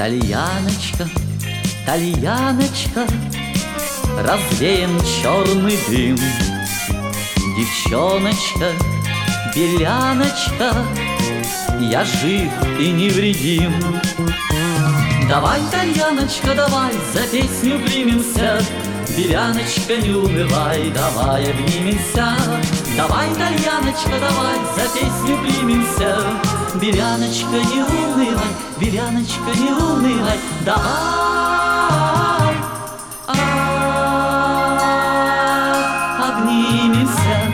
Тальяночка, тальяночка, развеян черный дым. Девчоночка, беляночка, я жив и невредим. Давай, тальяночка, давай, за песню примемся. Беляночка, не унывай, давай обнимемся. Давай, тальяночка, давай, за песню примемся. Беляночка, не унывай, беляночка, не унывай, давай обнимемся.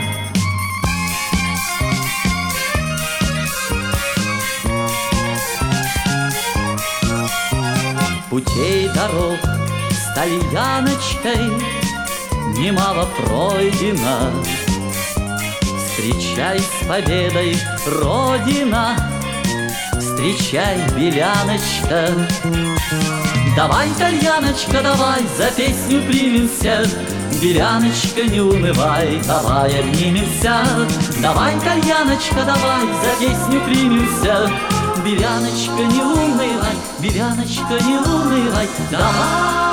Путей дорог с тальяночкой немало пройдено. Встречай с победой, Родина, встречай, беляночка. Давай, тальяночка, давай, за песню примемся. Беляночка, не унывай, давай обнимемся. Давай, тальяночка, давай, за песню примемся. Беляночка, не унывай, беляночка, не унывай, давай